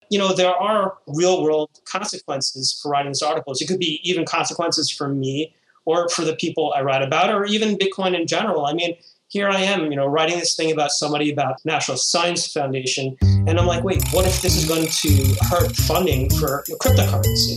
There are real world consequences for writing these articles. It could be even consequences for me or for the people I write about, or even Bitcoin in general. I mean, here I am, writing this thing about somebody about National Science Foundation. And I'm like, wait, what if this is going to hurt funding for cryptocurrency?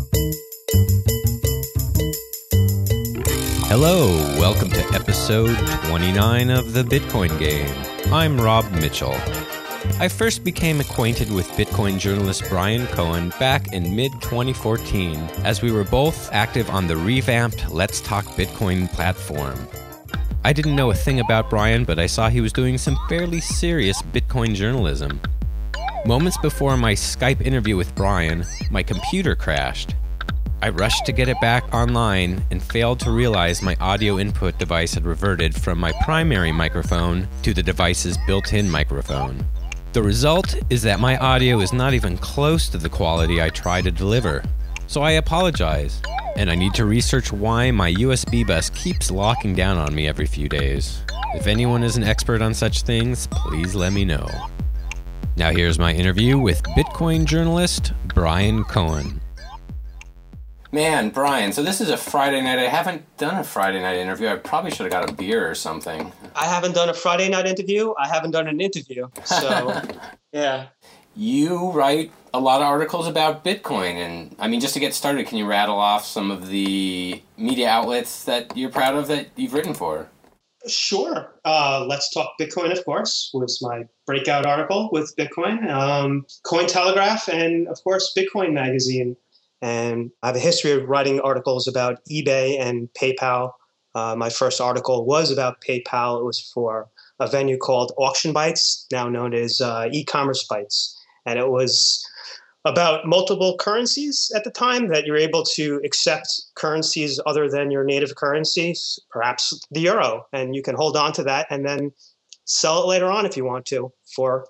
Hello, welcome to episode 29 of The Bitcoin Game. I'm Rob Mitchell. I first became acquainted with Bitcoin journalist Brian Cohen back in mid-2014 as we were both active on the revamped Let's Talk Bitcoin platform. I didn't know a thing about Brian, but I saw he was doing some fairly serious Bitcoin journalism. Moments before my Skype interview with Brian, my computer crashed. I rushed to get it back online and failed to realize my audio input device had reverted from my primary microphone to the device's built-in microphone. The result is that my audio is not even close to the quality I try to deliver. So I apologize, and I need to research why my USB bus keeps locking down on me every few days. If anyone is an expert on such things, please let me know. Now here's my interview with Bitcoin journalist Brian Cohen. Man, Brian, so this is a Friday night. I haven't done a Friday night interview. I probably should have got a beer or something. I haven't done a Friday night interview. I haven't done an interview. So, yeah. You write a lot of articles about Bitcoin. And, I mean, just to get started, can you rattle off some of the media outlets that you're proud of that you've written for? Sure. Let's Talk Bitcoin, of course, was my breakout article with Bitcoin. Cointelegraph, and, of course, Bitcoin Magazine. And I have a history of writing articles about eBay and PayPal. My first article was about PayPal. It was for a venue called Auction Bytes, now known as e-commerce Bytes. And it was about multiple currencies at the time, that you're able to accept currencies other than your native currencies, perhaps the euro. And you can hold on to that and then sell it later on if you want to for,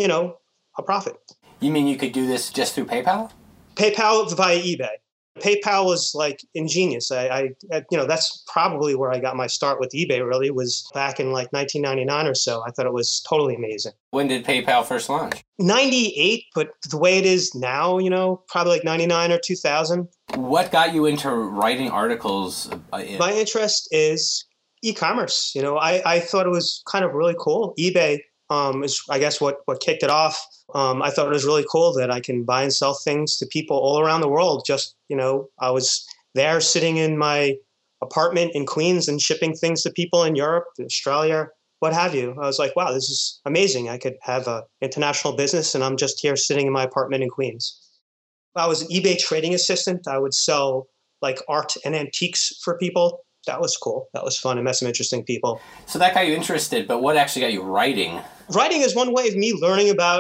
a profit. You mean you could do this just through PayPal? PayPal via eBay. PayPal was like ingenious. I that's probably where I got my start with eBay, really, was back in like 1999 or so. I thought it was totally amazing. When did PayPal first launch? 98, but the way it is now, probably like 99 or 2000. What got you into writing articles? My interest is e-commerce. I thought it was kind of really cool. eBay is, I guess, what kicked it off. I thought it was really cool that I can buy and sell things to people all around the world. Just, I was there sitting in my apartment in Queens and shipping things to people in Europe, Australia, what have you. I was like, wow, this is amazing. I could have an international business and I'm just here sitting in my apartment in Queens. I was an eBay trading assistant. I would sell like art and antiques for people. That was cool. That was fun. I met some interesting people. So that got you interested, but what actually got you writing? Writing is one way of me learning about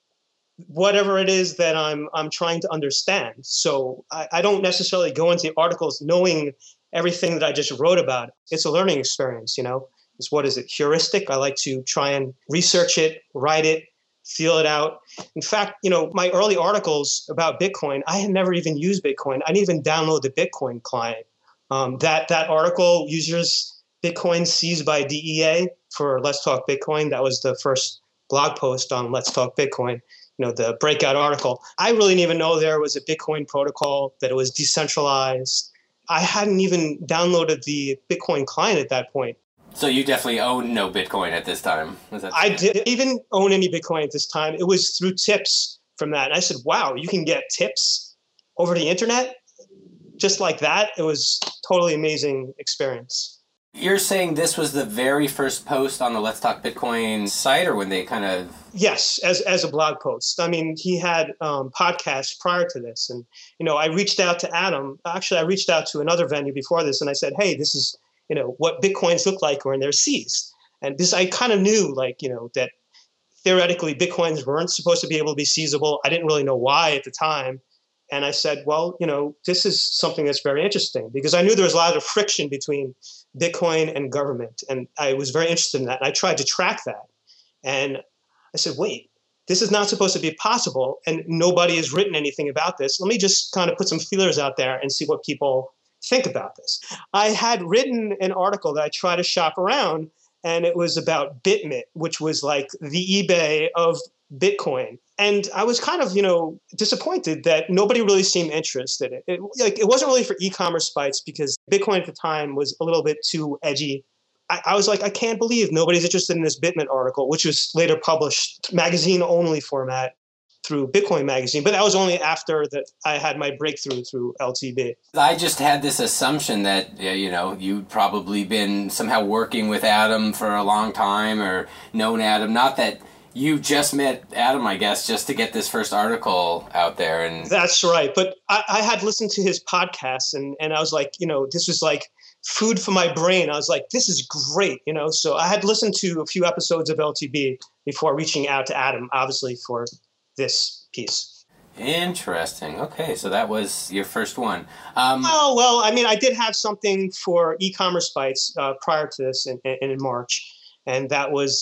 whatever it is that I'm trying to understand. So I don't necessarily go into the articles knowing everything that I just wrote about. It's a learning experience, It's, what is it, heuristic? I like to try and research it, write it, feel it out. In fact, my early articles about Bitcoin, I had never even used Bitcoin. I didn't even download the Bitcoin client. That article, Users Bitcoin Seized by DEA, for Let's Talk Bitcoin, that was the first blog post on Let's Talk Bitcoin, the breakout article. I really didn't even know there was a Bitcoin protocol, that it was decentralized. I hadn't even downloaded the Bitcoin client at that point. So you definitely owned no Bitcoin at this time. I didn't even own any Bitcoin at this time. It was through tips from that. And I said, wow, you can get tips over the internet? Just like that. It was totally amazing experience. You're saying this was the very first post on the Let's Talk Bitcoin site, or when they kind of... Yes, as a blog post. I mean, he had podcasts prior to this. And, I reached out to Adam. Actually, I reached out to another venue before this, and I said, hey, this is, what Bitcoins look like when they're seized. And this, I kind of knew, that theoretically Bitcoins weren't supposed to be able to be seizable. I didn't really know why at the time. And I said, well, this is something that's very interesting, because I knew there was a lot of friction between Bitcoin and government. And I was very interested in that. And I tried to track that. And I said, wait, this is not supposed to be possible. And nobody has written anything about this. Let me just kind of put some feelers out there and see what people think about this. I had written an article that I tried to shop around, and it was about BitMit, which was like the eBay of Bitcoin. And I was kind of, disappointed that nobody really seemed interested. It wasn't really for e-commerce sites because Bitcoin at the time was a little bit too edgy. I was like, I can't believe nobody's interested in this Bitment article, which was later published magazine-only format through Bitcoin Magazine. But that was only after that I had my breakthrough through LTB. I just had this assumption that, you'd probably been somehow working with Adam for a long time or known Adam. Not that you just met Adam, I guess, just to get this first article out there. And that's right. But I had listened to his podcast and I was like, this was like food for my brain. I was like, this is great, So I had listened to a few episodes of LTB before reaching out to Adam, obviously, for this piece. Interesting. Okay, so that was your first one. I did have something for e-commerce sites prior to this in March, and that was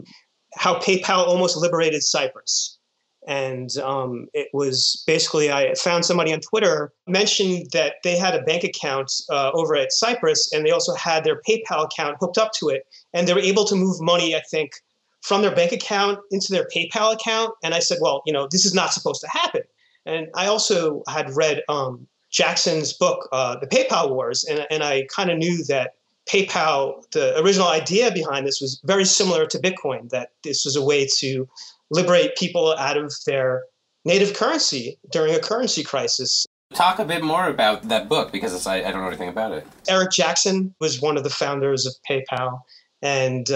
how PayPal almost liberated Cyprus. And it was basically, I found somebody on Twitter mentioned that they had a bank account over at Cyprus, and they also had their PayPal account hooked up to it, and they were able to move money, I think, from their bank account into their PayPal account. And I said, well, this is not supposed to happen. And I also had read Jackson's book, The PayPal Wars, and I kind of knew that PayPal, the original idea behind this was very similar to Bitcoin, that this was a way to liberate people out of their native currency during a currency crisis. Talk a bit more about that book, because I don't know anything about it. Eric Jackson was one of the founders of PayPal. And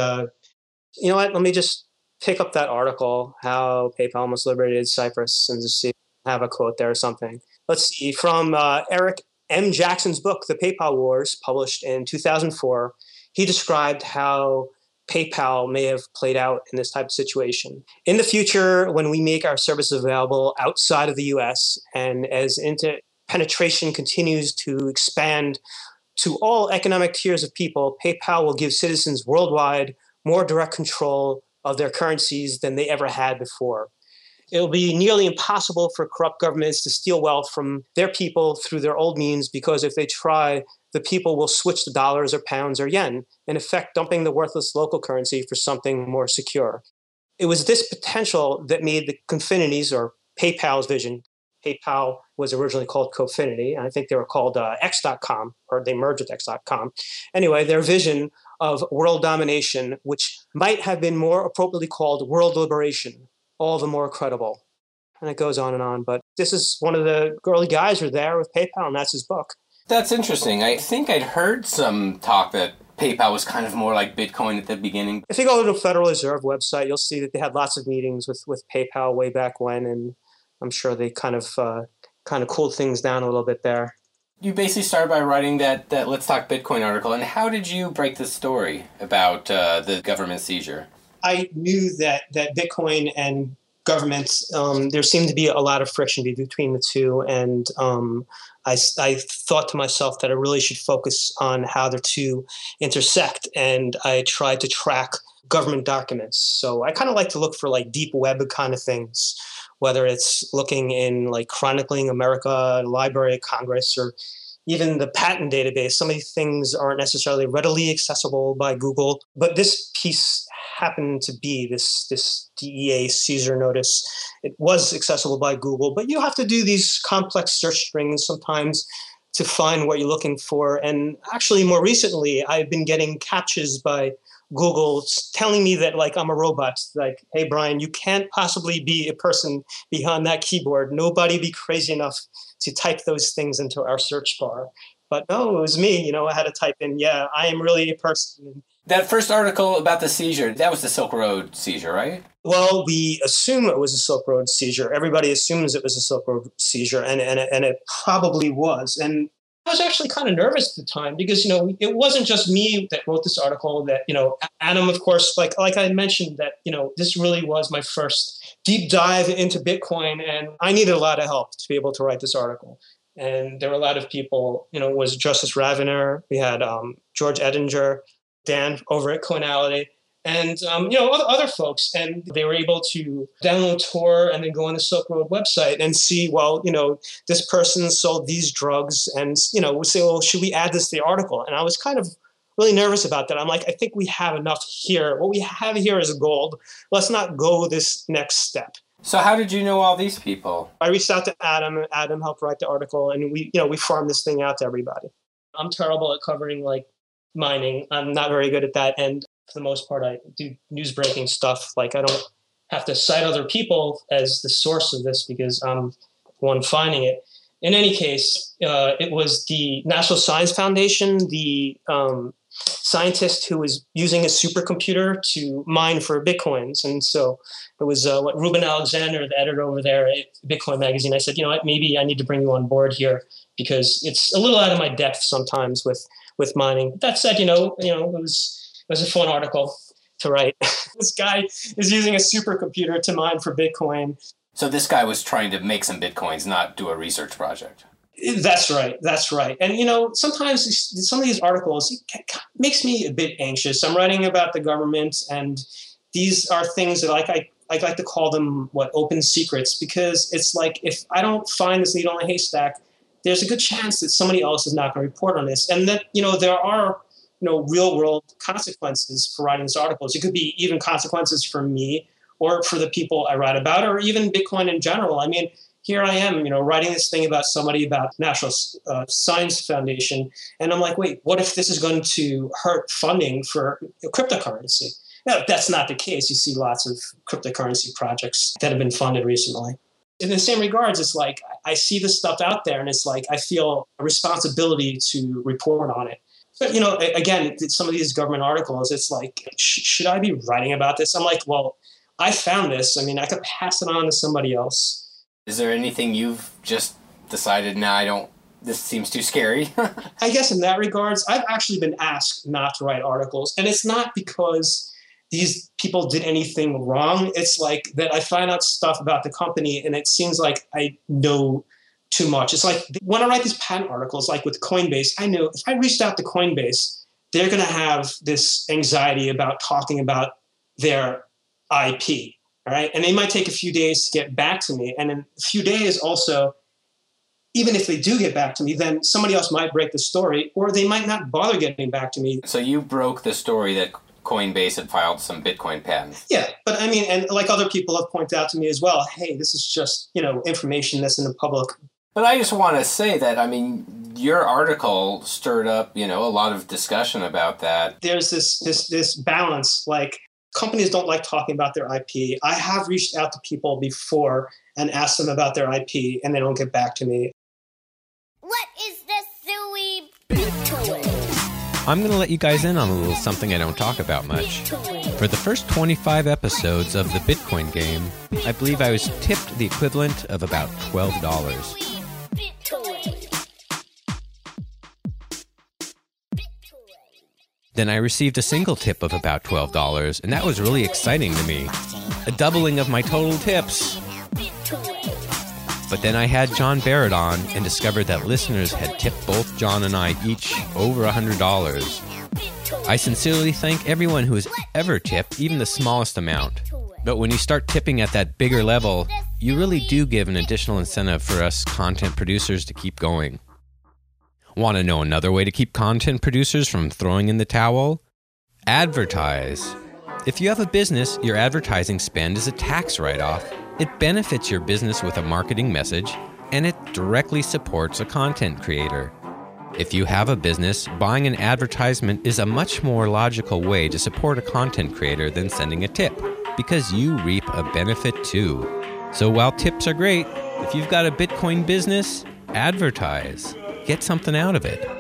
you know what? Let me just pick up that article, how PayPal almost liberated Cyprus, and just see if I have a quote there or something. Let's see. From Eric M. Jackson's book, The PayPal Wars, published in 2004, he described how PayPal may have played out in this type of situation. In the future, when we make our services available outside of the U.S. and as penetration continues to expand to all economic tiers of people, PayPal will give citizens worldwide more direct control of their currencies than they ever had before. It will be nearly impossible for corrupt governments to steal wealth from their people through their old means, because if they try, the people will switch to dollars or pounds or yen, in effect dumping the worthless local currency for something more secure. It was this potential that made the Confinity's, or PayPal's, vision. PayPal was originally called Cofinity, and I think they were called X.com, or they merged with X.com. Anyway, their vision of world domination, which might have been more appropriately called world liberation, all the more credible. And it goes on and on. But this is one of the early guys who were there with PayPal, and that's his book. That's interesting. I think I'd heard some talk that PayPal was kind of more like Bitcoin at the beginning. If you go to the Federal Reserve website, you'll see that they had lots of meetings with PayPal way back when, and I'm sure they kind of cooled things down a little bit there. You basically started by writing that Let's Talk Bitcoin article, and how did you break the story about the government seizure? I knew that Bitcoin and governments, there seemed to be a lot of friction between the two, and I thought to myself that I really should focus on how the two intersect, and I tried to track government documents. So I kind of like to look for like deep web kind of things, whether it's looking in like Chronicling America, Library of Congress, or even the patent database. Some of these things aren't necessarily readily accessible by Google, but this piece happened to be this DEA seizure notice. It was accessible by Google, but you have to do these complex search strings sometimes to find what you're looking for. And actually, more recently, I've been getting captchas by Google telling me that like I'm a robot. Like, hey, Brian, you can't possibly be a person behind that keyboard. Nobody be crazy enough to type those things into our search bar. But no, it was me. I had to type in, yeah, I am really a person. That first article about the seizure, that was the Silk Road seizure, right? Well, we assume it was a Silk Road seizure. Everybody assumes it was a Silk Road seizure, and it probably was. And I was actually kind of nervous at the time because, it wasn't just me that wrote this article. That, Adam, of course, like I mentioned, that, this really was my first deep dive into Bitcoin, and I needed a lot of help to be able to write this article. And there were a lot of people, was Justice Ravener, we had George Edinger, Dan over at Coinality, and other folks, and they were able to download Tor and then go on the Silk Road website and see, well, this person sold these drugs, and we say, well, should we add this to the article? And I was kind of really nervous about that. I'm like, I think we have enough here. What we have here is gold. Let's not go this next step. So how did you know all these people? I reached out to Adam, and Adam helped write the article, and we farmed this thing out to everybody. I'm terrible at covering like mining. I'm not very good at that, and for the most part, I do news breaking stuff. Like I don't have to cite other people as the source of this because I'm the one finding it. In any case, it was the National Science Foundation, the scientist who was using a supercomputer to mine for Bitcoins. And so it was Ruben Alexander, the editor over there at Bitcoin Magazine. I said, you know what, maybe I need to bring you on board here because it's a little out of my depth sometimes with mining. That said, it was a fun article to write. This guy is using a supercomputer to mine for Bitcoin. So this guy was trying to make some Bitcoins, not do a research project. That's right. And, sometimes some of these articles it makes me a bit anxious. I'm writing about the government, and these are things that I like to call them, open secrets, because it's like if I don't find this needle in a haystack, there's a good chance that somebody else is not going to report on this. And that, there are, real world consequences for writing these articles. It could be even consequences for me or for the people I write about, or even Bitcoin in general. I mean, here I am, writing this thing about somebody about National Science Foundation. And I'm like, wait, what if this is going to hurt funding for cryptocurrency? No, that's not the case. You see lots of cryptocurrency projects that have been funded recently. In the same regards, it's like I see this stuff out there and it's like I feel a responsibility to report on it. But, again, some of these government articles, it's like, should I be writing about this? I'm like, well, I found this. I mean, I could pass it on to somebody else. Is there anything you've just decided, this seems too scary? I guess in that regards, I've actually been asked not to write articles. And it's not because these people did anything wrong. It's like that I find out stuff about the company and it seems like I know too much. It's like when I write these patent articles, like with Coinbase, I know if I reached out to Coinbase, they're going to have this anxiety about talking about their IP. All right. And they might take a few days to get back to me. And in a few days also, even if they do get back to me, then somebody else might break the story or they might not bother getting back to me. So you broke the story that Coinbase had filed some Bitcoin patents. Yeah. But I mean, and like other people have pointed out to me as well, hey, this is just, information that's in the public. But I just want to say that, I mean, your article stirred up, a lot of discussion about that. There's this balance, like, companies don't like talking about their IP. I have reached out to people before and asked them about their IP, and they don't get back to me. What is the Suey BitToy? I'm going to let you guys in on a little something I don't talk about much. For the first 25 episodes of the Bitcoin game, I believe I was tipped the equivalent of about $12. Then I received a single tip of about $12, and that was really exciting to me. A doubling of my total tips. But then I had John Barrett on and discovered that listeners had tipped both John and I each over $100. I sincerely thank everyone who has ever tipped, even the smallest amount. But when you start tipping at that bigger level, you really do give an additional incentive for us content producers to keep going. Want to know another way to keep content producers from throwing in the towel? Advertise. If you have a business, your advertising spend is a tax write-off. It benefits your business with a marketing message, and it directly supports a content creator. If you have a business, buying an advertisement is a much more logical way to support a content creator than sending a tip, because you reap a benefit too. So while tips are great, if you've got a Bitcoin business, advertise. Get something out of it.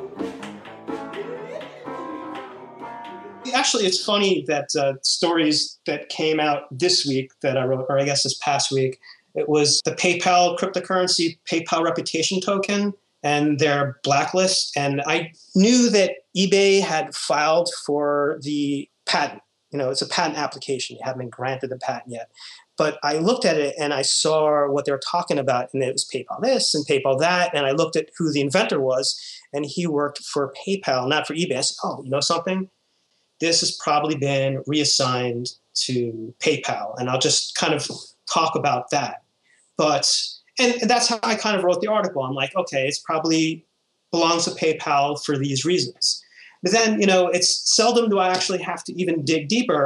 Actually, it's funny that stories that came out this week that I wrote, or I guess this past week, it was the PayPal cryptocurrency, PayPal reputation token, and their blacklist. And I knew that eBay had filed for the patent. It's a patent application. They haven't been granted the patent yet. But I looked at it and I saw what they were talking about, and it was PayPal this and PayPal that. And I looked at who the inventor was, and he worked for PayPal, not for eBay. I said, oh, you know something? This has probably been reassigned to PayPal, and I'll just kind of talk about that. And that's how I kind of wrote the article. I'm like, okay, it's probably belongs to PayPal for these reasons. But then, it's seldom do I actually have to even dig deeper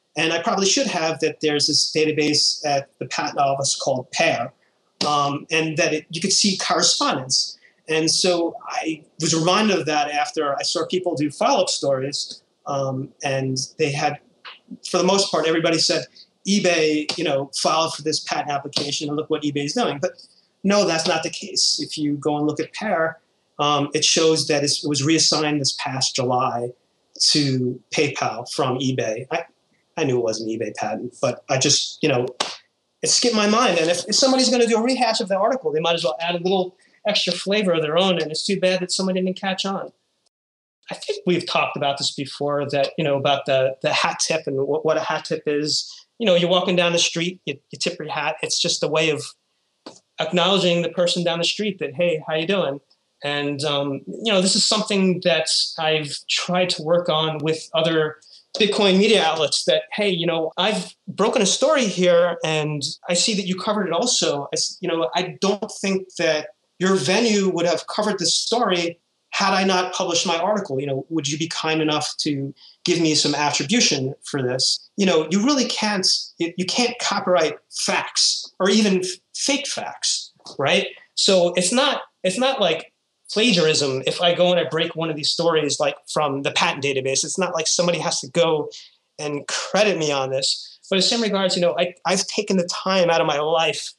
and I probably should have, that there's this database at the patent office called PAIR, and that you could see correspondence. And so I was reminded of that after I saw people do follow-up stories, and they had, for the most part, everybody said, eBay, filed for this patent application, and look what eBay is doing. But no, that's not the case. If you go and look at PAIR, it shows that it was reassigned this past July to PayPal from eBay. I knew it was an eBay patent, but I just, it skipped my mind. And if somebody's going to do a rehash of the article, they might as well add a little extra flavor of their own. And it's too bad that somebody didn't catch on. I think we've talked about this before, that, about the hat tip and what a hat tip is. You're walking down the street, you tip your hat. It's just a way of acknowledging the person down the street that, hey, how you doing? And, this is something that I've tried to work on with other Bitcoin media outlets, that, hey, I've broken a story here and I see that you covered it also. I don't think that your venue would have covered this story had I not published my article. Would you be kind enough to give me some attribution for this? You really can't, you can't copyright facts or even fake facts, right? So it's not like plagiarism if I go and I break one of these stories like from the patent database. It's not like somebody has to go and credit me on this. But in some regards, I've taken the time out of my life.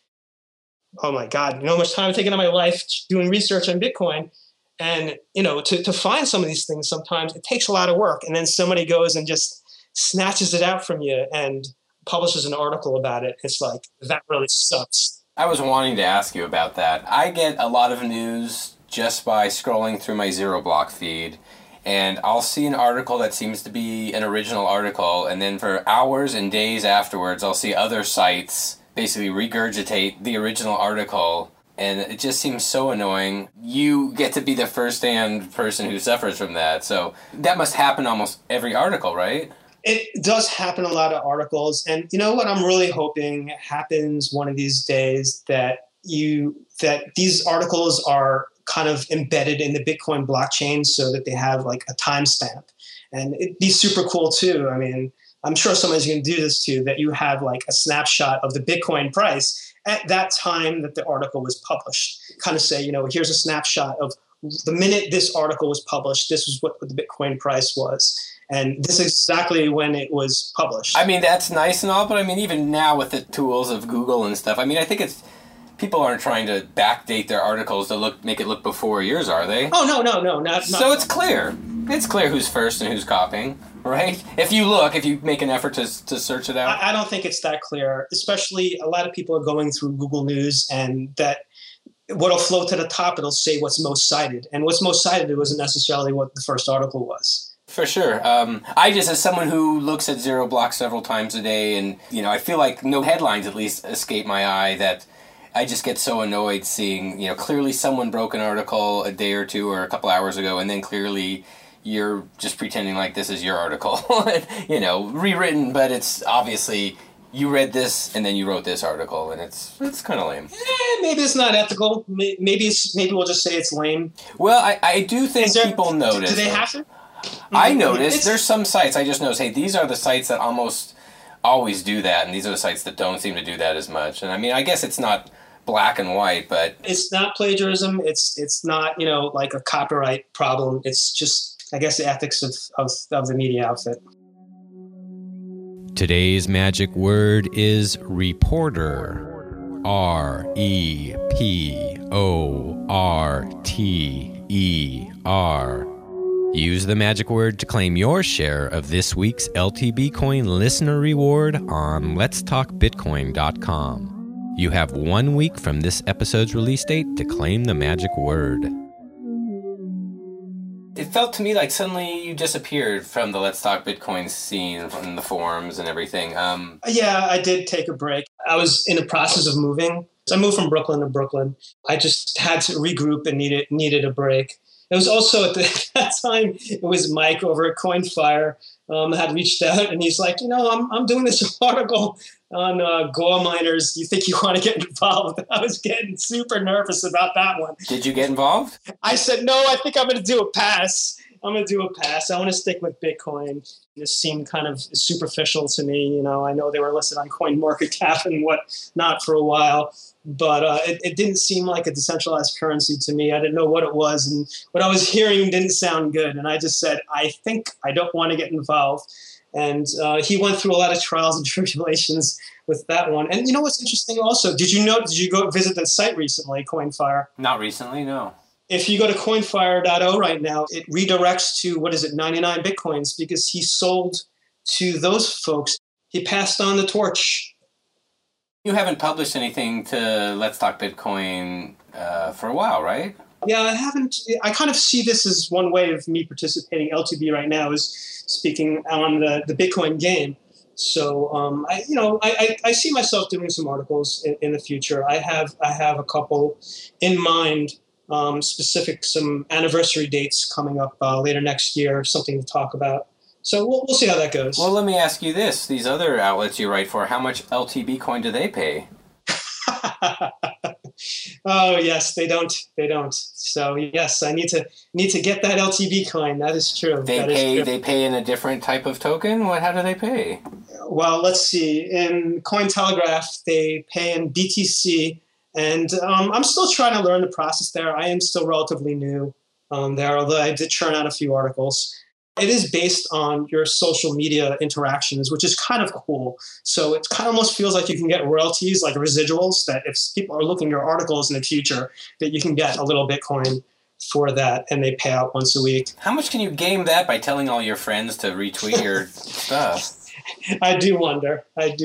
Oh my God, how much time I've taken out of my life doing research on Bitcoin. And, to find some of these things, sometimes it takes a lot of work. And then somebody goes and just snatches it out from you and publishes an article about it. It's like, that really sucks. I was wanting to ask you about that. I get a lot of news just by scrolling through my ZeroBlock feed, and I'll see an article that seems to be an original article, and then for hours and days afterwards, I'll see other sites basically regurgitate the original article, and it just seems so annoying. You get to be the first-hand person who suffers from that, so that must happen almost every article, right? It does happen in a lot of articles, and what I'm really hoping happens one of these days, that these articles are kind of embedded in the Bitcoin blockchain so that they have like a timestamp. And it'd be super cool too. I mean, I'm sure somebody's going to do this too, that you have like a snapshot of the Bitcoin price at that time that the article was published. Kind of say, here's a snapshot of the minute this article was published, this was what the Bitcoin price was. And this is exactly when it was published. I mean, that's nice and all, but I mean, even now with the tools of Google and stuff, I mean, I think people aren't trying to backdate their articles to make it look before yours, are they? Oh, no. Not so it's clear. It's clear who's first and who's copying, right? If you make an effort to search it out. I don't think it's that clear, especially a lot of people are going through Google News, and that what'll float to the top, it'll say what's most cited. And what's most cited wasn't necessarily what the first article was. For sure. I just, as someone who looks at ZeroBlock several times a day, and, I feel like no headlines at least escape my eye, that I just get so annoyed seeing, clearly someone broke an article a day or two or a couple hours ago, and then clearly you're just pretending like this is your article. Rewritten, but it's obviously you read this and then you wrote this article, and it's kind of lame. Maybe it's not ethical. Maybe we'll just say it's lame. Well, I do think people notice. Do they have to? I noticed. There's some sites I just noticed, hey, these are the sites that almost always do that, and these are the sites that don't seem to do that as much. And I mean, I guess it's not black and white, but it's not plagiarism. It's not, like a copyright problem. It's just, I guess, the ethics of the media outfit. Today's magic word is reporter. REPORTER. Use the magic word to claim your share of this week's LTB Coin listener reward on letstalkbitcoin.com. You have 1 week from this episode's release date to claim the magic word. It felt to me like suddenly you disappeared from the Let's Talk Bitcoin scene, from the forums and everything. Yeah, I did take a break. I was in the process of moving. So I moved from Brooklyn to Brooklyn. I just had to regroup and needed a break. It was also at that time, it was Mike over at CoinFire had reached out, and he's like, I'm doing this article on Goa miners. You think you want to get involved? I was getting super nervous about that one. Did you get involved? I said, no, I think I'm going to do a pass. I'm going to do a pass. I want to stick with Bitcoin. This seemed kind of superficial to me. You know, I know they were listed on CoinMarketCap and whatnot for a while, but it didn't seem like a decentralized currency to me. I didn't know what it was, and what I was hearing didn't sound good. And I just said, I think I don't want to get involved. And he went through a lot of trials and tribulations with that one. And you know what's interesting also? Did you go visit the site recently, CoinFire? Not recently, no. If you go to coinfire.o right now, it redirects to, 99 Bitcoins, because he sold to those folks. He passed on the torch. You haven't published anything to Let's Talk Bitcoin for a while, right? Yeah, I haven't. I kind of see this as one way of me participating. L2B right now is speaking on the Bitcoin game. So I see myself doing some articles in the future. I have a couple in mind. Specific some anniversary dates coming up later next year, something to talk about. So we'll see how that goes. Well, let me ask you this. These other outlets you write for, how much LTB coin do they pay? Oh, yes, they don't. So, yes, I need to get that LTB coin. That is true. They pay in a different type of token? How do they pay? Well, let's see. In Cointelegraph, they pay in BTC. And I'm still trying to learn the process there. I am still relatively new there, although I did churn out a few articles. It is based on your social media interactions, which is kind of cool. So it kind of almost feels like you can get royalties, like residuals, that if people are looking at your articles in the future, that you can get a little Bitcoin for that, and they pay out once a week. How much can you game that by telling all your friends to retweet your stuff? I do wonder.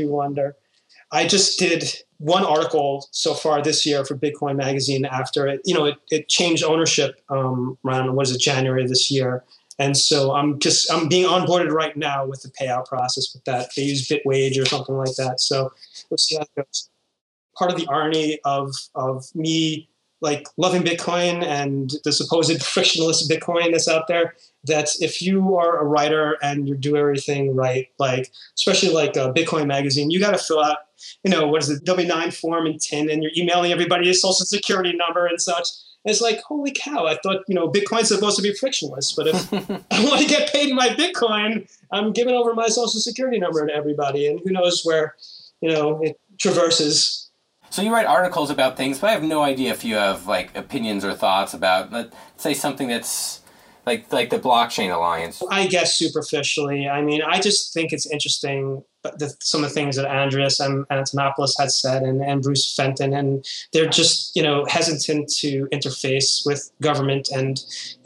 I just did one article so far this year for Bitcoin Magazine after it changed ownership around, January of this year. And so I'm being onboarded right now with the payout process with that. They use Bitwage or something like that. So we'll see how it goes. Part of the irony of me like loving Bitcoin and the supposed frictionless Bitcoin that's out there, that if you are a writer and you do everything right, like especially like Bitcoin Magazine, you got to fill out, W-9 form and TIN, and you're emailing everybody a social security number and such. And it's like, holy cow, I thought, Bitcoin's supposed to be frictionless, but if I want to get paid in my Bitcoin, I'm giving over my social security number to everybody, and who knows where, it traverses. So you write articles about things, but I have no idea if you have like opinions or thoughts about, let's say, something that's like the blockchain alliance. I guess superficially. I mean, I just think it's interesting, some of the things that Andreas Antonopoulos had said and Bruce Fenton, and they're just, hesitant to interface with government, and,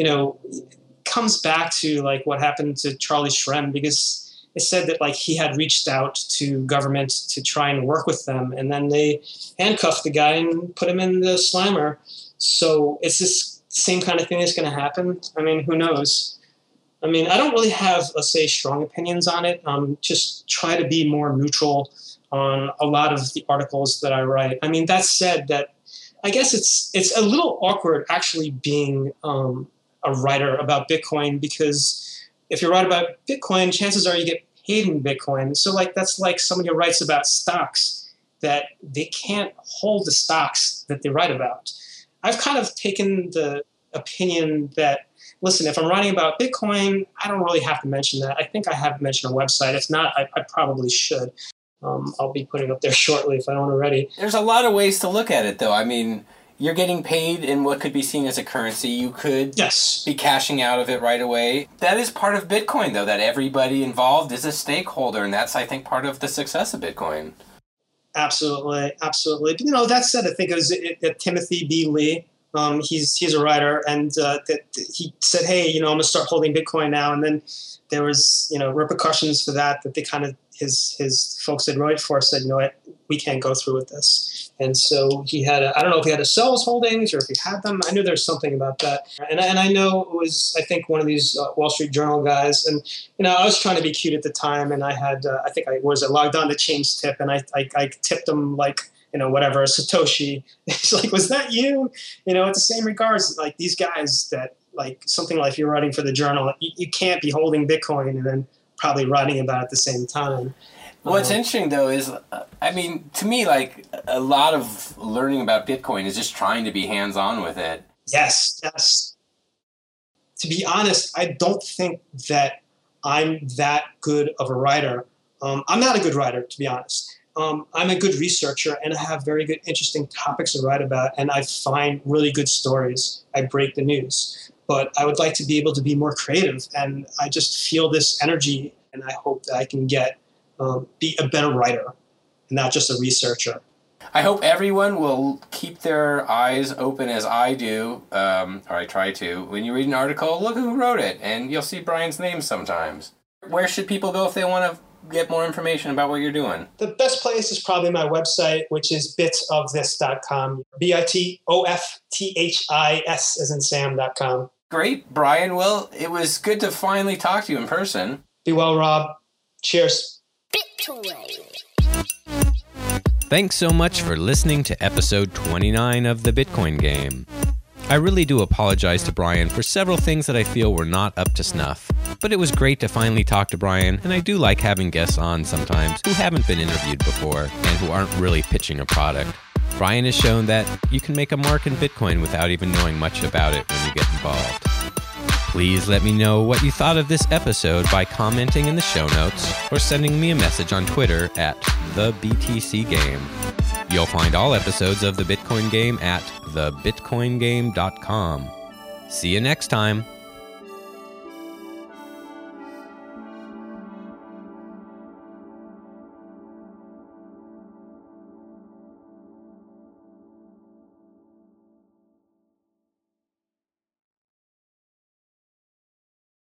comes back to like what happened to Charlie Shrem, because it said that like he had reached out to government to try and work with them, and then they handcuffed the guy and put him in the Slimer. So it's this same kind of thing that's going to happen. I mean, who knows? I mean, I don't really have, let's say, strong opinions on it. Just try to be more neutral on a lot of the articles that I write. I mean, that said, that I guess it's a little awkward actually being a writer about Bitcoin, because if you write about Bitcoin, chances are you get paid in Bitcoin. So like that's like somebody who writes about stocks, that they can't hold the stocks that they write about. I've kind of taken the opinion that, listen, if I'm writing about Bitcoin, I don't really have to mention that. I think I have mentioned a website. If not, I probably should. I'll be putting it up there shortly if I don't already. There's a lot of ways to look at it, though. I mean, you're getting paid in what could be seen as a currency. You could be cashing out of it right away. That is part of Bitcoin, though, that everybody involved is a stakeholder, and that's, I think, part of the success of Bitcoin. Absolutely. But, that said, I think it was Timothy B. Lee. He's a writer, and that he said, hey, I'm going to start holding Bitcoin now. And then there was, repercussions for that they kind of, his folks that wrote for said, we can't go through with this. And so he had, I don't know if he had to sell his holdings or if he had them. I knew there was something about that. And I know it was, I think, one of these Wall Street Journal guys. And, I was trying to be cute at the time. And I had, I think I logged on to Change Tip, and I tipped him like, whatever, Satoshi. It's like, was that you? At the same regards, like these guys that, like something like you're writing for the Journal, you can't be holding Bitcoin and then probably writing about it at the same time. What's interesting, though, is, to me, like, a lot of learning about Bitcoin is just trying to be hands-on with it. Yes. to be honest, I don't think that I'm that good of a writer. I'm not a good writer, to be honest. I'm a good researcher, and I have very good, interesting topics to write about, and I find really good stories. I break the news. But I would like to be able to be more creative, and I just feel this energy, and I hope that I can be a better writer, and not just a researcher. I hope everyone will keep their eyes open as I do, or I try to. When you read an article, look who wrote it, and you'll see Brian's name sometimes. Where should people go if they want to get more information about what you're doing? The best place is probably my website, which is bitsofthis.com, BITOFTHIS as in Sam.com. Great, Brian. Well, it was good to finally talk to you in person. Be well, Rob. Cheers. BitToy. Thanks so much for listening to episode 29 of The Bitcoin Game. I really do apologize to Brian for several things that I feel were not up to snuff, but it was great to finally talk to Brian, and I do like having guests on sometimes who haven't been interviewed before and who aren't really pitching a product. Brian has shown that you can make a mark in Bitcoin without even knowing much about it when you get involved. Please let me know what you thought of this episode by commenting in the show notes or sending me a message on Twitter at TheBTCGame. You'll find all episodes of The Bitcoin Game at thebitcoingame.com. See you next time.